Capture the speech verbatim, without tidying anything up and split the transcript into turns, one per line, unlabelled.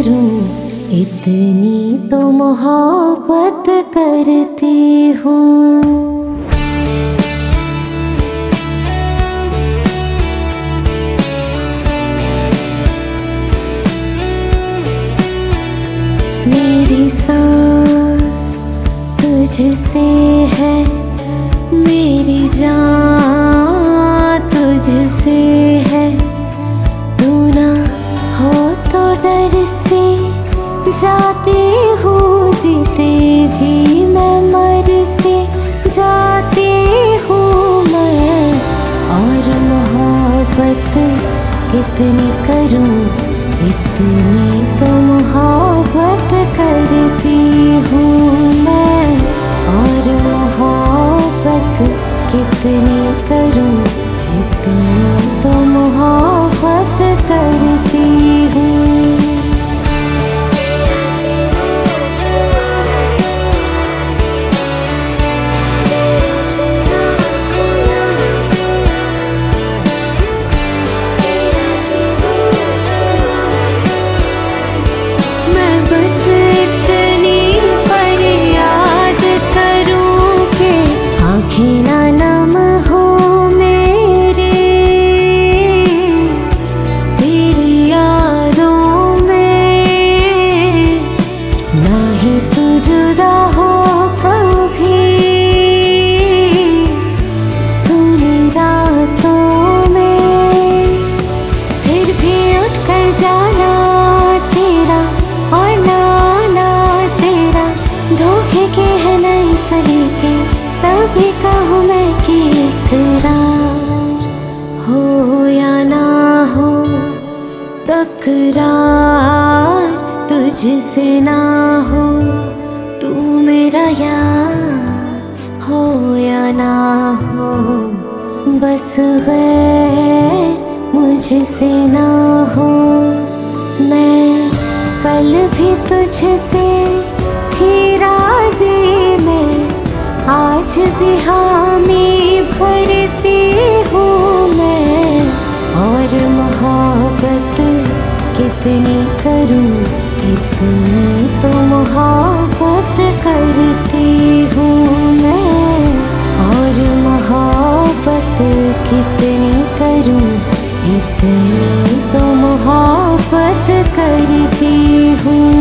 करूं, इतनी तो मोहब्बत करती हूँ। मेरी सांस तुझसे है, मेरी जान तुझसे है। तू ना हो तो डर से जाती हूँ, जीते जी मैं मर से जाती हूँ मैं। और मोहब्बत कितनी करूँ, इतनी तो मोहब्बत करती हूँ मैं। और मोहब्बत कितनी करूँ, इतनी तो मोहब्बत करती हूँ। तभी कहूँ मैं कि इकरार हो या ना हो, तकरार तुझसे ना हो। तू मेरा यार हो या ना हो, बस गैर मुझसे ना हो। मैं कल भी तुझसे थी राज़ी, मैं आज भी हामी भरती हूँ मैं। और मोहब्बत कितनी करूँ, इतनी तो मोहब्बत करती हूँ मैं। और मोहब्बत कितनी करूँ, इतनी तो मोहब्बत करती हूँ।